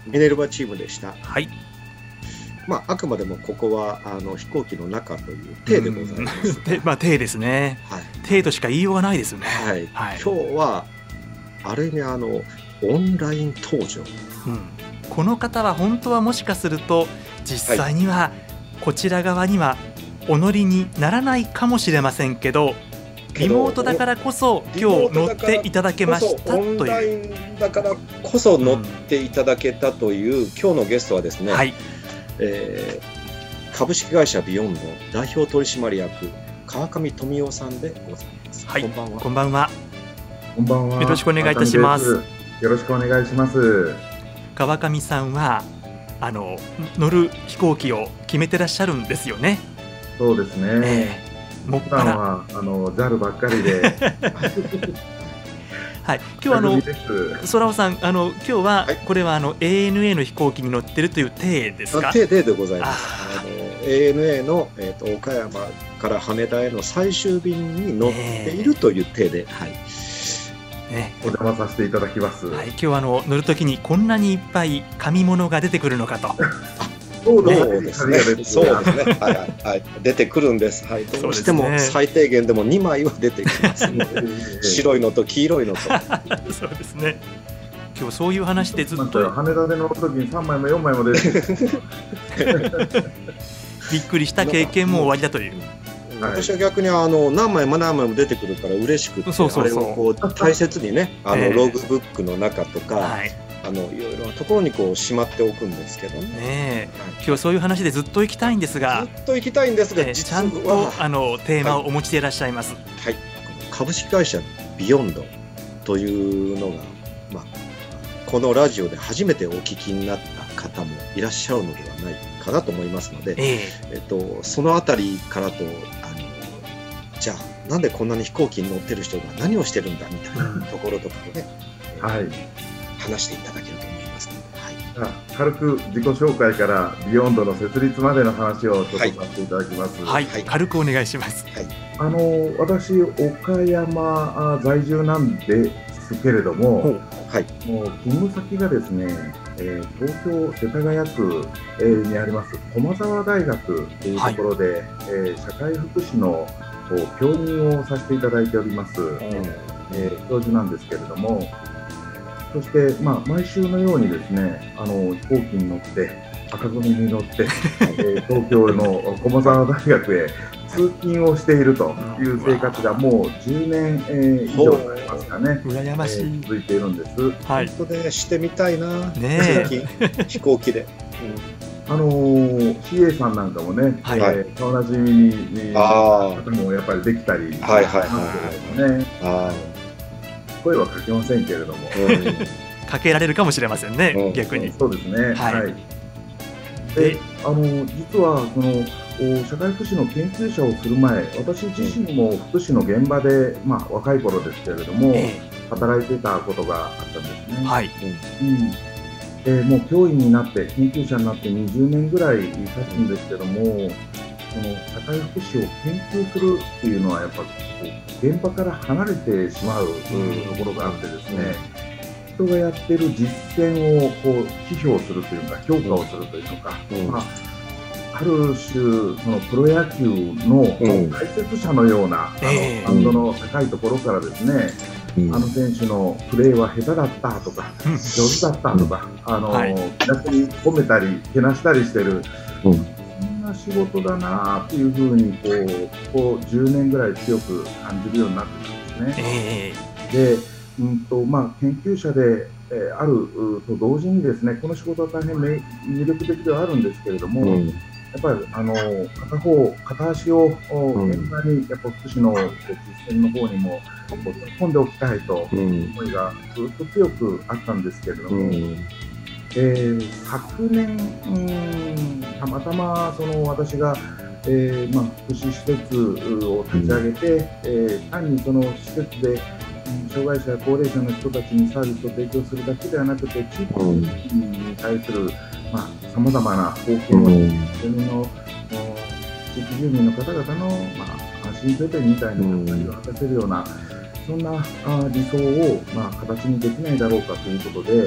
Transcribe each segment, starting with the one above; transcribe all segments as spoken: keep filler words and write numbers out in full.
ミネルヴァチームでした。 はい。 まあ、あくまでもここはあの飛行機の中という体でございます。 で、まあ、体ですね。はい、体としか言いようがないですよね。 はい。はい、今日はある意味あのオンライン登場、 うん、この方は本当はもしかすると実際にはこちら側にはお乗りにならないかもしれませんけど、リモートだからこそ今日乗っていただけましたという、 オンラインだからこそ乗っていただけたという、うん、今日のゲストはですね、はい、えー、株式会社ビヨンド代表取締役川上富夫さんでございます。 はい、 こんばんは。 こんばんは。 こんばんは。 よろしくお願いいたします。 よろしくお願いします。 川上さんはあの乗る飛行機を決めてらっしゃるんですよね。 そうですね。 えー、もっぱらはあの ジャル ばっかりで。 はい、今日はあの空尾さん、あの今日は、はい、これはあの エーエヌエー の飛行機に乗ってるという体ですか？ 体でございます。あの エーエヌエー の、えー、と岡山から羽田への最終便に乗っているという体で、えーはいね、 お邪魔させていただきます。 はい、今日はあの乗るときにこんなにいっぱい紙物が出てくるのかと。 そうですね。そうですね。はいはいはい。出てくるんです。はい。どうしても最低限でもにまいは出てきますので、白いのと黄色いのと。 そうですね。今日そういう話でずっと羽田で乗るときにさんまいもよんまいも出てくる。 びっくりした経験も終わりだという。 私は逆にあの何枚も何枚も出てくるから嬉しくて、 そうそうそう、 あれをこう大切にね、あのログブックの中とか、はい、あのいろいろなところにこうしまっておくんですけどね。 ねえ、今日そういう話でずっと行きたいんですが、 ずっと行きたいんですが、 えー、ちゃんとあのテーマをお持ちでいらっしゃいます。 はい。はい、株式会社ビヨンドというのが、まあこのラジオで初めてお聞きになった方もいらっしゃるのではないかなと思いますので、えー、えっとそのあたりからと。じゃあなんでこんなに飛行機に乗ってる人が何をしてるんだみたいなところとかをね、はい、話していただけると思いますので、はい、 軽く自己紹介からビヨンドの設立までの話をちょっとさせていただきます。 はい、はい、軽くお願いします。はい、 あの私岡山在住なんですけれども、はい、もう勤務先がですね、えー、東京世田谷区、えー、にあります駒澤大学というところで、はい、えー、社会福祉の教員をさせていただいております、うん、えー、教授なんですけれども、そして、まあ、毎週のようにですね、あの飛行機に乗って赤組に乗って、えー、東京の駒澤大学へ通勤をしているという生活がもうじゅうねん、えー、以上になりますかね、 羨ましい、えー、続いているんです。 はい、本当でしてみたいな、 ね、 飛行機で。 うん、あのー、シーエー さんなんかもね、はい、えー、顔なじみに方もやっぱりできたりしますけれどもね、声はかけませんけれども、うん、 かけられるかもしれませんね、うん、逆に。 そうですね、はい、はい、で、あの実はその社会福祉の研究者をする前、私自身も福祉の現場で、まあ、若い頃ですけれども、えー、働いていたことがあったんですね。 はい、 うん、でもう教員になって研究者になってにじゅうねんぐらい経つんですけども、この社会福祉を研究するっていうのはやっぱ現場から離れてしまうところがあってですね、人がやってる実践をこう批評するというか評価をするというのか、うん、まあ、ある種そのプロ野球の解説者のような、うん、あのスタンドの高いところからですね、うん、あの選手のプレーは下手だったとか、うん、上手だったとか、うん、あの、はい、逆に褒めたりけなしたりしてる、うん、そんな仕事だなっていうふうにこうこうじゅうねんぐらい強く感じるようになってきたんですね。えー、で、うんとまあ、研究者で、えー、あると同時にですね、この仕事は大変魅力的ではあるんですけれども、うん、やっぱりあの片方片足を現場にやっぱ福祉の実践の方にも突っ込んでおきたいという思いがずっと強くあったんですけれども、うん、えー、昨年、うん、たまたまその私が、えーまあ、福祉施設を立ち上げて、うん、えー、単にその施設で障害者や高齢者の人たちにサービスを提供するだけではなくて、地域に対するさまざ、まな貢献を、住民の地域住民の方々の、まあ、安心拠点みたいな役割を果たせるような、そんなあ理想を、まあ、形にできないだろうかということで、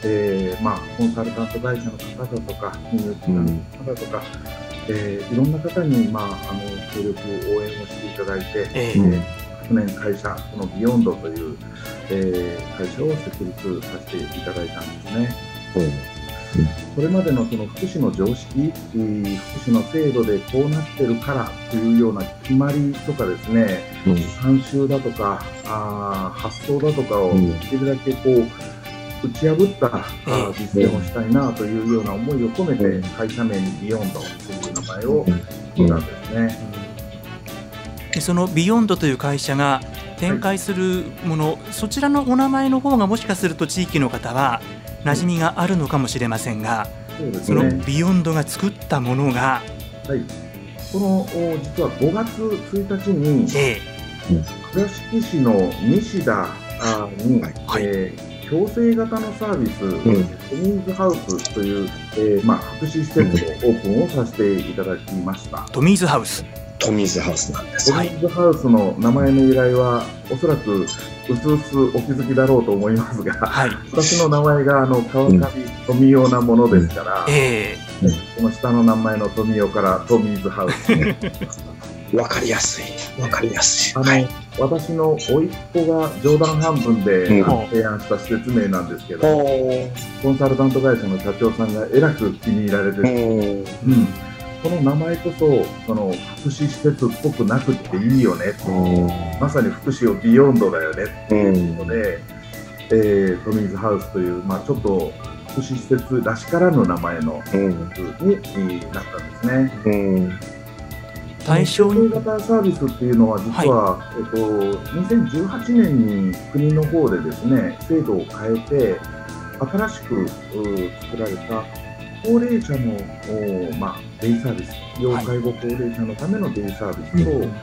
えーまあ、コンサルタント会社の方だとか、金融機関の方とか、うんえー、いろんな方に、まあ、あの協力、応援をしていただいて、えー、昨年会社、このビヨンドという、えー、会社を設立させていただいたんですね。うんそれまでのその福祉の常識、福祉の制度でこうなってるからというような決まりとかですね、うん、慣習だとかあ発想だとかをできるだけこう打ち破った、うん、実践をしたいなというような思いを込めて、うん、会社名にビヨンドという名前を付けたんですね。 でそのビヨンドという会社が展開するもの、はい、そちらのお名前の方がもしかすると地域の方は馴染みがあるのかもしれませんが、そうですね、そのビヨンドが作ったものが、 はい、この実はごがつついたちに、ええ、倉敷市の西田に、はいえー、共生型のサービス、うん、トミーズハウスという、えーまあ、福祉施設をオープンをさせていただきました。 トミーズハウストミーズハウスなんです。 トミーズハウスの名前の由来はおそらくうすうすお気づきだろうと思いますが、はい、私の名前があの川上富代なものですから、うんえー、この下の名前の富代からトミーズハウスわかりやすいわかりやすい。 あの、はい、私の甥っ子が冗談半分で、うん、提案した施設名なんですけど、コンサルタント会社の社長さんがえらく気に入られてて、うんこの名前こそ、その福祉施設っぽくなくっていいよね、まさに福祉をビヨンドだよねっていうことで、うんえー、トミーズハウスという、まあ、ちょっと福祉施設らしからぬ名前の施設になったんですね。うん、対象型サービスっていうのは実は、はいえっと、にせんじゅうはちねんに国の方でですね制度を変えて新しく作られた高齢者の、まあ、デイサービス、要介護高齢者のためのデイサービスと、はい、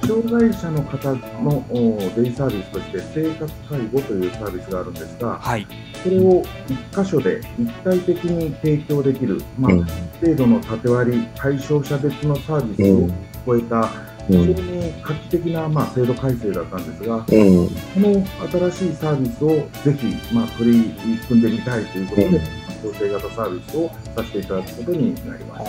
障害者の方のデイサービスとして生活介護というサービスがあるんですが、はい、それを一箇所で一体的に提供できる、まあ、制度の縦割り、対象者別のサービスを超えた、非常に画期的な、まあ、制度改正だったんですが、うん、この新しいサービスをぜひ、まあ、取り組んでみたいということで、うん共生型サービスをさせていただくことになりました。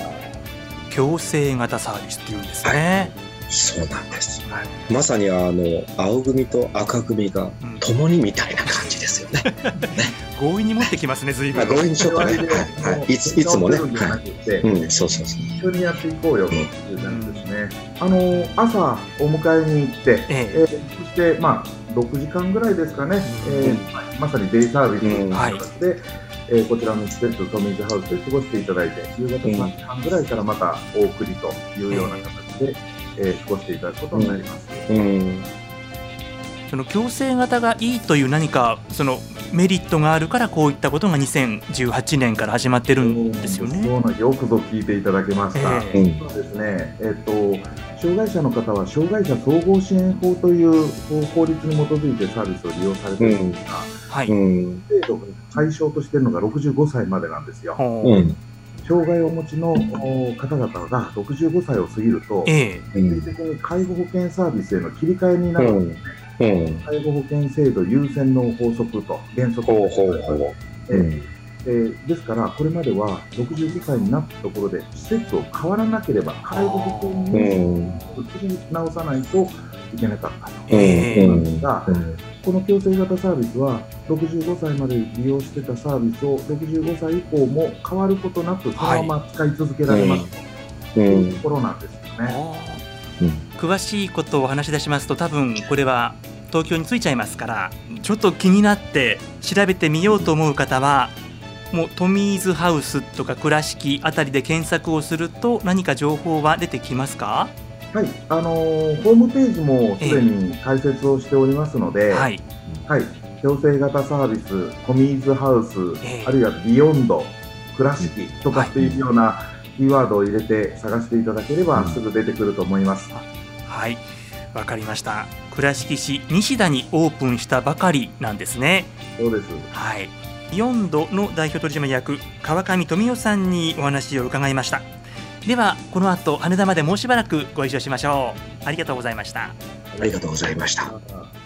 共生型サービスっていうんですね。 はい、そうなんです。はい、まさにあの青組と赤組が共にみたいな感じですよね。 ね強引に持ってきますね、随分。 強引にちょっとね、はいはい、いついつもね、はいうん、そうそうそう。 一緒にやっていこうよという感じですね。あの朝お迎えに行って、えええー、そしてまあろくじかんぐらいですかね、うんえー、まさにデイサービスという形で。うんはいえー、こちらの施設トミーズハウスで過ごしていただいて夕方さんじはんぐらいからまたお送りというような形で、えーえー、過ごしていただくことになります、うんうん、 その共生型がいいという何かそのメリットがあるからこういったことがにせんじゅうはちねんから始まってるんですよね。 そうなんよくぞ聞いていただけました、えー、そうですね、えー、と障害者の方は障害者総合支援法という法律に基づいてサービスを利用されているんですが、うんはい、制度が対象としているのがろくじゅうごさいまでなんですよ。うん、障害をお持ちの方々がろくじゅうごさいを過ぎると、えー、徹底的に介護保険サービスへの切り替えになるんですね。うんうん、介護保険制度優先の法則と原則として、えー、ですからこれまではろくじゅうごさいになったところで施設を変わらなければ介護保険に移り直さないといけなかったということなんですが、えーこの共生型サービスはろくじゅうごさいまで利用してたサービスをろくじゅうごさい以降も変わることなくそのまま使い続けられます、はい、というところなんですよね、 うん、詳しいことをお話し出しますと多分これは東京に着いちゃいますからちょっと気になって調べてみようと思う方はもうトミーズハウスとか倉敷あたりで検索をすると何か情報は出てきますか？ はい、あのー、ホームページもすでに開設をしておりますので、えーはいはい、共生型サービス、トミーズハウス、えー、あるいはビヨンド、倉敷とかっていうようなキーワードを入れて探していただければすぐ出てくると思います。 はい、わかりました。倉敷市西田にオープンしたばかりなんですね。 そうです。 はい、ビヨンドの代表取締役川上富代さんにお話を伺いました。ではこの後羽田までもうしばらくご一緒しましょう。ありがとうございました。 ありがとうございました。